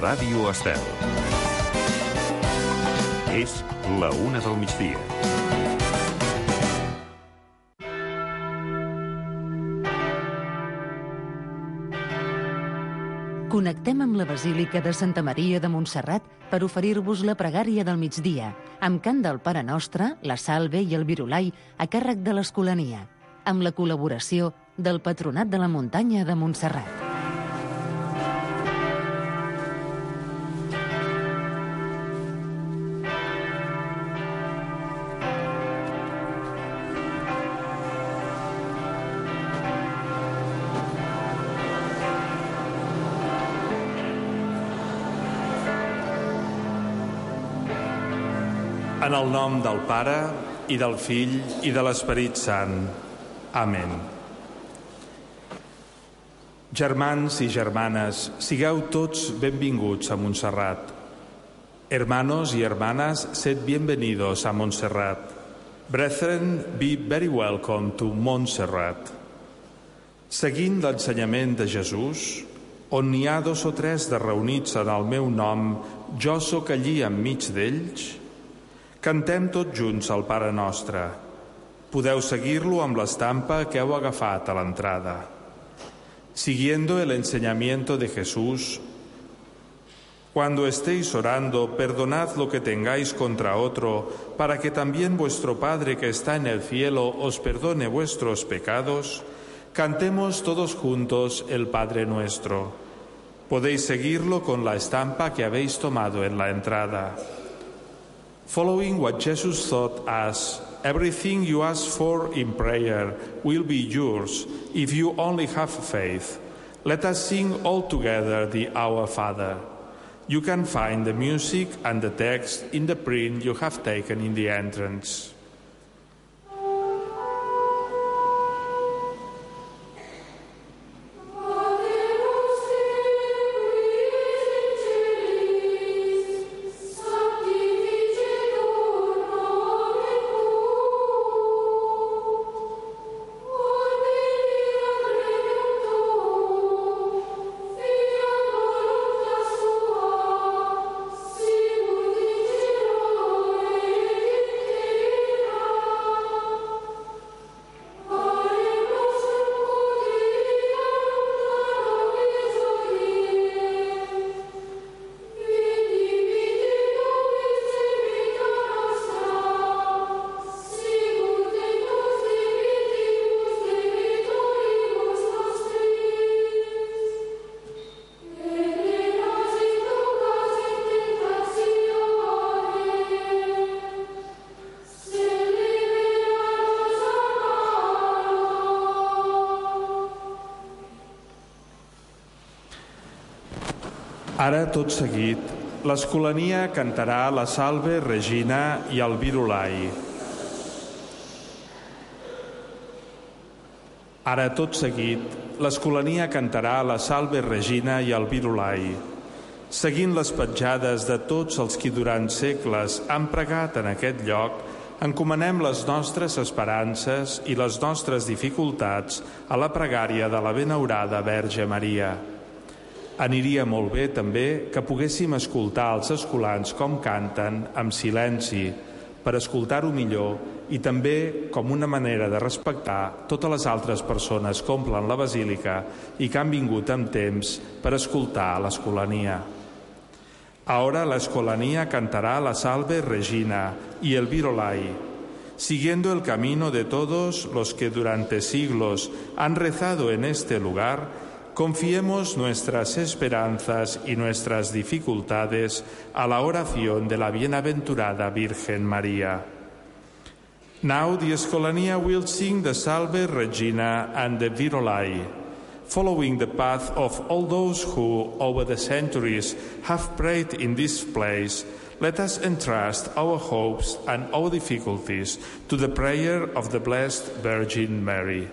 Ràdio Estel. És la 1 del migdia. Connectem amb la Basílica de Santa Maria de Montserrat per oferir-vos la pregària del migdia, amb cant del Pare Nostre, la Salve i el Virulai a càrrec de l'Escolania, amb la col·laboració del Patronat de la Muntanya de Montserrat. En el nom del Pare, i del Fill, i de l'Esperit Sant. Amén. Germans i germanes, sigueu tots benvinguts a Montserrat. Hermanos y hermanas, sed bienvenidos a Montserrat. Brethren, be very welcome to Montserrat. Seguint l'ensenyament de Jesús, on n'hi ha 2 o 3 de reunits en el meu nom, jo sóc allí enmig d'ells. Cantem tots junts el Pare Nostre. Podeu seguir-lo amb l'estampa que heu agafat a l'entrada. Siguiendo el enseñamiento de Jesús, cuando estéis orando, perdonad lo que tengáis contra otro, para que también vuestro Padre que está en el cielo os perdone vuestros pecados. Cantemos todos juntos el Padre Nuestro. Podéis seguirlo con la estampa que habéis tomado en la entrada. Following what Jesus taught us, everything you ask for in prayer will be yours if you only have faith. Let us sing all together the Our Father. You can find the music and the text in the print you have taken in the entrance. Ara, tot seguit, l'Escolania cantarà la Salve Regina i el Virulai. Ara, tot seguit, l'Escolania cantarà la Salve Regina i el Virulai. Seguint les petjades de tots els qui durant segles han pregat en aquest lloc, encomanem les nostres esperances i les nostres dificultats a la pregària de la benaurada Verge Maria. Aniria molt bé, també, que poguéssim escoltar els escolans com canten amb silenci, per escoltar-ho millor i també com una manera de respectar totes les altres persones que omplen la basílica i que han vingut amb temps per escoltar l'Escolania. Ahora la Escolania cantará la Salve Regina y el Virulai, siguiendo el camino de todos los que durante siglos han rezado en este lugar. Confiemos nuestras esperanzas y nuestras dificultades a la oración de la bienaventurada Virgen María. Now the Escolania will sing the Salve Regina and the Virulai, following the path of all those who, over the centuries, have prayed in this place. Let us entrust our hopes and our difficulties to the prayer of the Blessed Virgin Mary.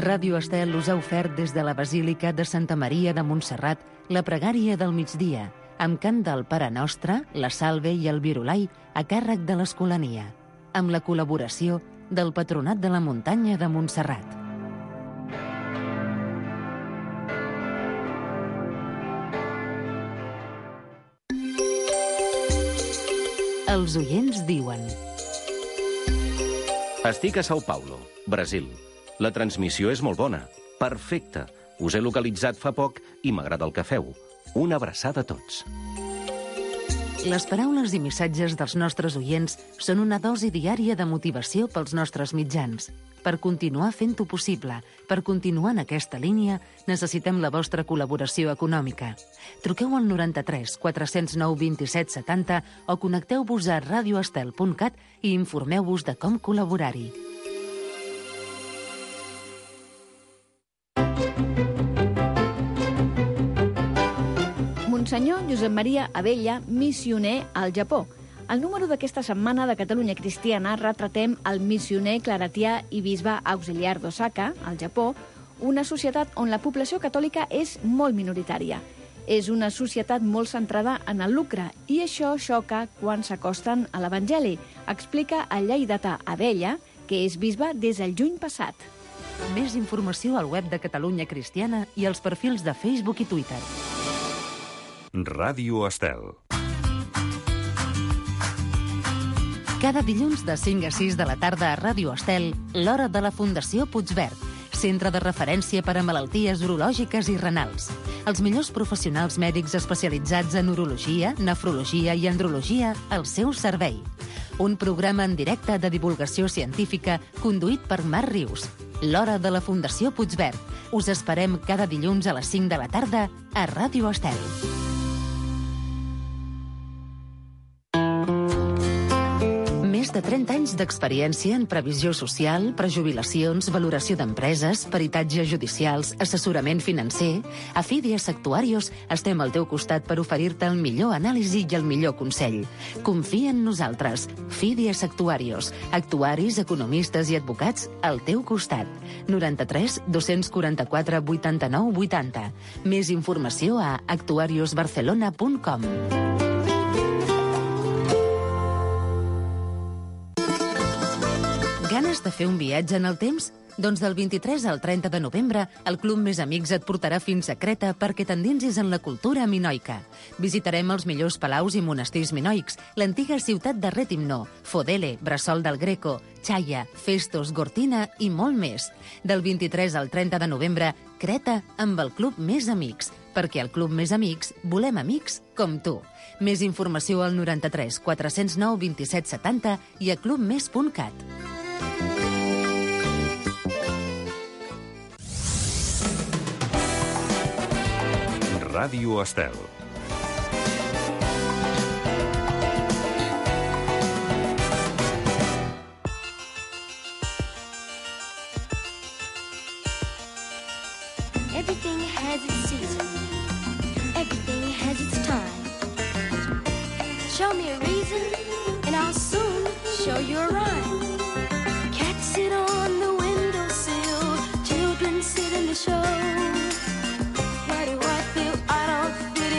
Ràdio Estel us ha ofert des de la Basílica de Santa Maria de Montserrat la pregària del migdia, amb cant del Pare Nostre, la Salve i el Virulai a càrrec de l'Escolania, amb la col·laboració del Patronat de la Muntanya de Montserrat. Els oients diuen: Estic a São Paulo, Brasil. La transmissió és molt bona. Perfecte. Us he localitzat fa poc i m'agrada el que feu. Una abraçada a tots. Les paraules i missatges dels nostres oients són una dosi diària de motivació pels nostres mitjans. Per continuar fent-ho possible, per continuar en aquesta línia, necessitem la vostra col·laboració econòmica. Truqueu al 93 409 27 70 o connecteu-vos a radioestel.cat i informeu-vos de com col·laborar-hi. Monsenyor Josep Maria Abella, missioner al Japó. Al número d'aquesta setmana de Catalunya Cristiana retratem el missioner claretià i bisbe auxiliar d'Osaka, al Japó, una societat on la població catòlica és molt minoritària. És una societat molt centrada en el lucre i això xoca quan s'acosten a l'Evangeli, explica el lleidatà Abella, que és bisbe des del juny passat. Més informació al web de Catalunya Cristiana i als perfils de Facebook i Twitter. Ràdio Estel. Cada dilluns de 5 a 6 de la tarda a Ràdio Estel, l'hora de la Fundació Puigverd, centre de referència per a malalties urològiques i renals. Els millors professionals mèdics especialitzats en urologia, nefrologia i andrologia al seu servei. Un programa en directe de divulgació científica conduït per Marc Rius. L'hora de la Fundació Puigverd. Us esperem cada dilluns a les 5 de la tarda a Ràdio Estel. Més de 30 anys d'experiència en previsió social, prejubilacions, valoració d'empreses, peritatges judicials, assessorament financer. A Fidias Actuarios estem al teu costat per oferir-te el millor anàlisi i el millor consell. Confia en nosaltres. Fidias Actuarios. Actuaris, economistes i advocats al teu costat. 93 244 89 80. Més informació a actuariosbarcelona.com. Ganes de fer un viatge en el temps? Doncs del 23 al 30 de novembre, el Club Més Amics et portarà fins a Creta perquè t'endinsis en la cultura minoica. Visitarem els millors palaus i monestirs minoics, l'antiga ciutat de Retimno, Fodele, Bressol del Greco, Chaia, Festos, Gortina i molt més. Del 23 al 30 de novembre, Creta amb el Club Més Amics, perquè al Club Més Amics volem amics com tu. Més informació al 93 409 27 70 i a clubmes.cat. Ràdio Estel. Everything has its season. Everything has its time. Show me a